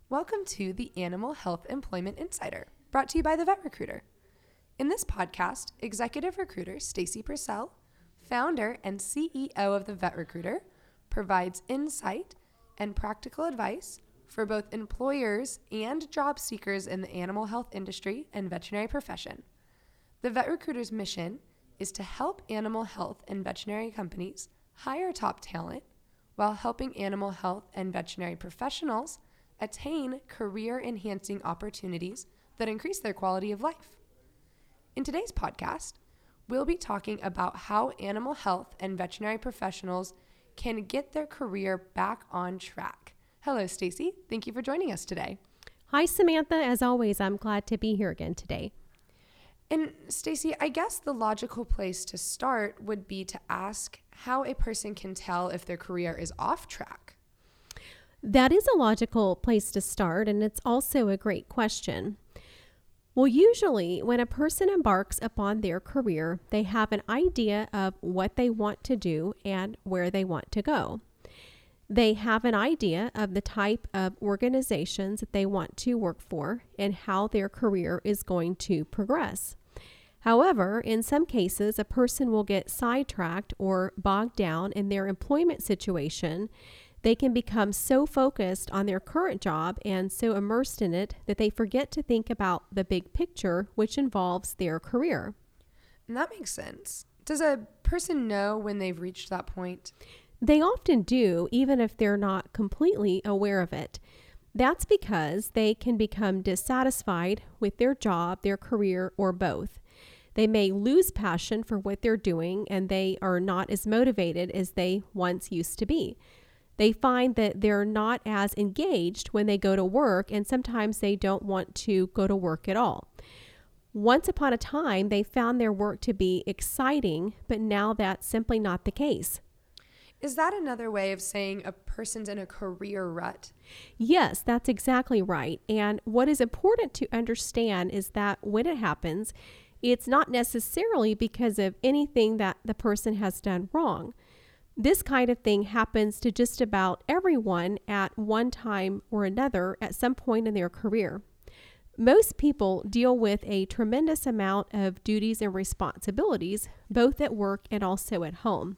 Welcome to the Animal Health Employment Insider, brought to you by the Vet Recruiter. In this podcast, executive recruiter Stacy Purcell, founder and CEO of the Vet Recruiter, provides insight and practical advice for both employers and job seekers in the animal health industry and veterinary profession. The Vet Recruiter's mission is to help animal health and veterinary companies hire top talent while helping animal health and veterinary professionals attain career-enhancing opportunities that increase their quality of life. In today's podcast, we'll be talking about how animal health and veterinary professionals can get their career back on track. Hello, Stacy. Thank you for joining us today. Hi, Samantha. As always, I'm glad to be here again today. And Stacy, I guess the logical place to start would be to ask how a person can tell if their career is off track. That is a logical place to start, and it's also a great question. Well, usually when a person embarks upon their career, they have an idea of what they want to do and where they want to go. They have an idea of the type of organizations that they want to work for and how their career is going to progress. However, in some cases, a person will get sidetracked or bogged down in their employment situation. They can become so focused on their current job and so immersed in it that they forget to think about the big picture, which involves their career. And that makes sense. Does a person know when they've reached that point? They often do, even if they're not completely aware of it. That's because they can become dissatisfied with their job, their career, or both. They may lose passion for what they're doing, and they are not as motivated as they once used to be. They find that they're not as engaged when they go to work, and sometimes they don't want to go to work at all. Once upon a time, they found their work to be exciting, but now that's simply not the case. Is that another way of saying a person's in a career rut? Yes, that's exactly right. And what is important to understand is that when it happens, it's not necessarily because of anything that the person has done wrong. This kind of thing happens to just about everyone at one time or another at some point in their career. Most people deal with a tremendous amount of duties and responsibilities, both at work and also at home.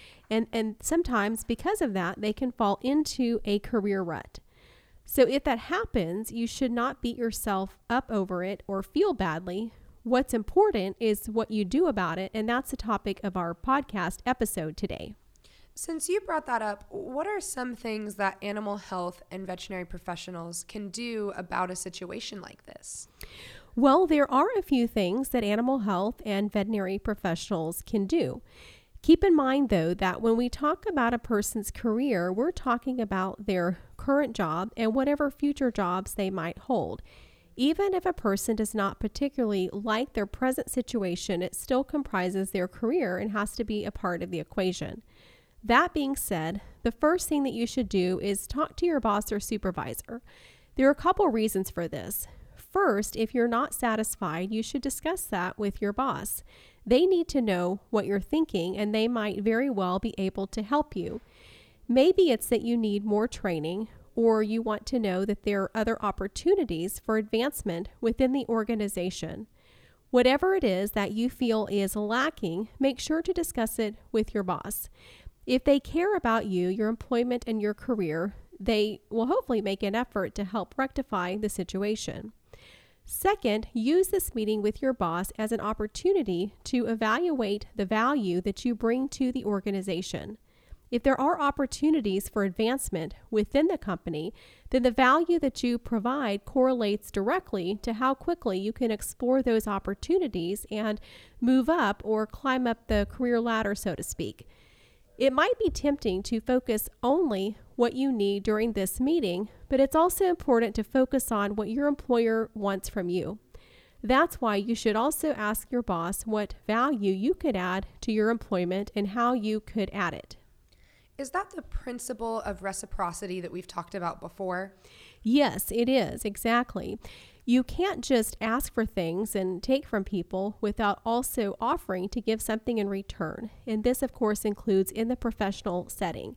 And sometimes because of that, they can fall into a career rut. So if that happens, you should not beat yourself up over it or feel badly. What's important is what you do about it, and that's the topic of our podcast episode today. Since you brought that up, what are some things that animal health and veterinary professionals can do about a situation like this? Well, there are a few things that animal health and veterinary professionals can do. Keep in mind, though, that when we talk about a person's career, we're talking about their current job and whatever future jobs they might hold. Even if a person does not particularly like their present situation, it still comprises their career and has to be a part of the equation. That being said, the first thing that you should do is talk to your boss or supervisor. There are a couple reasons for this. First, if you're not satisfied, you should discuss that with your boss. They need to know what you're thinking, and they might very well be able to help you. Maybe it's that you need more training, or you want to know that there are other opportunities for advancement within the organization. Whatever it is that you feel is lacking, make sure to discuss it with your boss. If they care about you, your employment, and your career, they will hopefully make an effort to help rectify the situation. Second, use this meeting with your boss as an opportunity to evaluate the value that you bring to the organization. If there are opportunities for advancement within the company, then the value that you provide correlates directly to how quickly you can explore those opportunities and move up or climb up the career ladder, so to speak. It might be tempting to focus only what you need during this meeting, but it's also important to focus on what your employer wants from you. That's why you should also ask your boss what value you could add to your employment and how you could add it. Is that the principle of reciprocity that we've talked about before? Yes, it is, exactly. You can't just ask for things and take from people without also offering to give something in return. And this, of course, includes in the professional setting.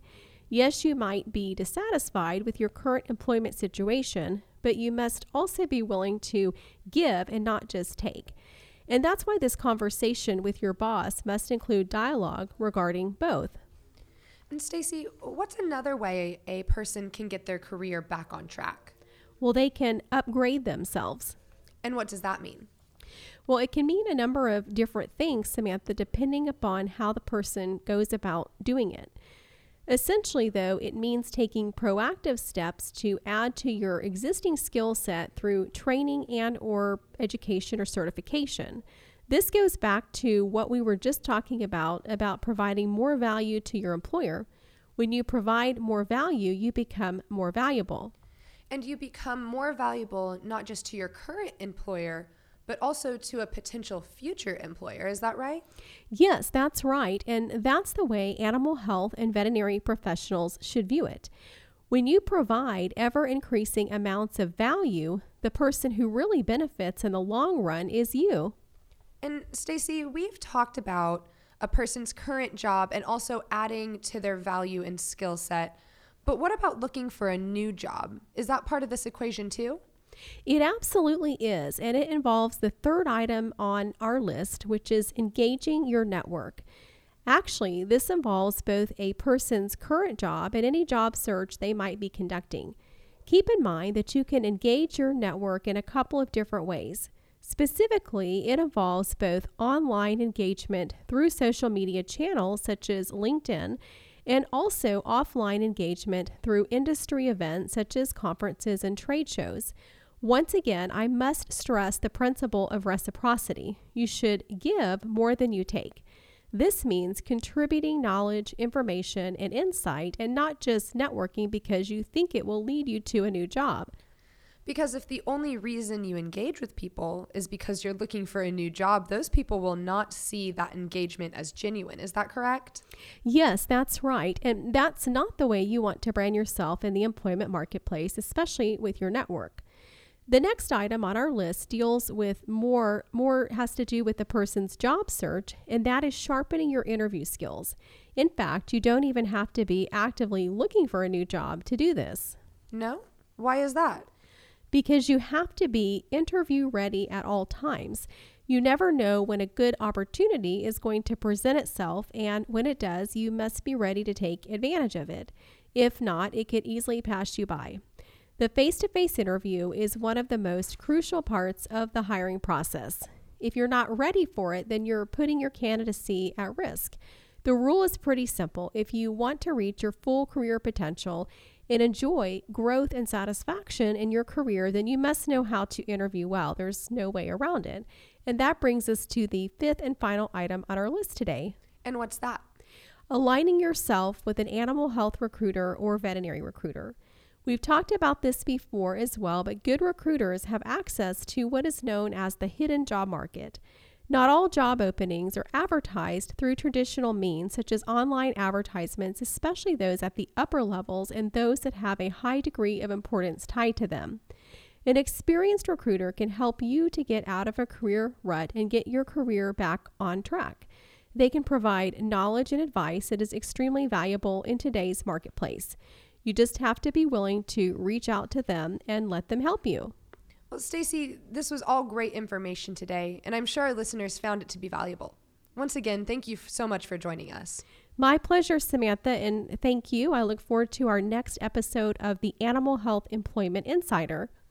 Yes, you might be dissatisfied with your current employment situation, but you must also be willing to give and not just take. And that's why this conversation with your boss must include dialogue regarding both. And Stacy, what's another way a person can get their career back on track? Well, they can upgrade themselves. And what does that mean? Well, it can mean a number of different things, Samantha, depending upon how the person goes about doing it. Essentially, though, it means taking proactive steps to add to your existing skill set through training and or education or certification. This goes back to what we were just talking about providing more value to your employer. When you provide more value, you become more valuable. And you become more valuable not just to your current employer, but also to a potential future employer. Is that right? Yes, that's right. And that's the way animal health and veterinary professionals should view it. When you provide ever-increasing amounts of value, the person who really benefits in the long run is you. And Stacy, we've talked about a person's current job and also adding to their value and skill set. But what about looking for a new job? Is that part of this equation too? It absolutely is, and it involves the third item on our list, which is engaging your network. Actually, this involves both a person's current job and any job search they might be conducting. Keep in mind that you can engage your network in a couple of different ways. Specifically, it involves both online engagement through social media channels such as LinkedIn, and also offline engagement through industry events such as conferences and trade shows. Once again, I must stress the principle of reciprocity. You should give more than you take. This means contributing knowledge, information, and insight, and not just networking because you think it will lead you to a new job. Because if the only reason you engage with people is because you're looking for a new job, those people will not see that engagement as genuine. Is that correct? Yes, that's right. And that's not the way you want to brand yourself in the employment marketplace, especially with your network. The next item on our list deals with more has to do with the person's job search, and that is sharpening your interview skills. In fact, you don't even have to be actively looking for a new job to do this. No? Why is that? Because you have to be interview ready at all times. You never know when a good opportunity is going to present itself, and when it does, you must be ready to take advantage of it. If not, it could easily pass you by. The face-to-face interview is one of the most crucial parts of the hiring process. If you're not ready for it, then you're putting your candidacy at risk. The rule is pretty simple. If you want to reach your full career potential and enjoy growth and satisfaction in your career, then you must know how to interview well. There's no way around it. And that brings us to the fifth and final item on our list today. And what's that? Aligning yourself with an animal health recruiter or veterinary recruiter. We've talked about this before as well, but good recruiters have access to what is known as the hidden job market. Not all job openings are advertised through traditional means, such as online advertisements, especially those at the upper levels and those that have a high degree of importance tied to them. An experienced recruiter can help you to get out of a career rut and get your career back on track. They can provide knowledge and advice that is extremely valuable in today's marketplace. You just have to be willing to reach out to them and let them help you. Well, Stacy, this was all great information today, and I'm sure our listeners found it to be valuable. Once again, thank you so much for joining us. My pleasure, Samantha, and thank you. I look forward to our next episode of the Animal Health Employment Insider.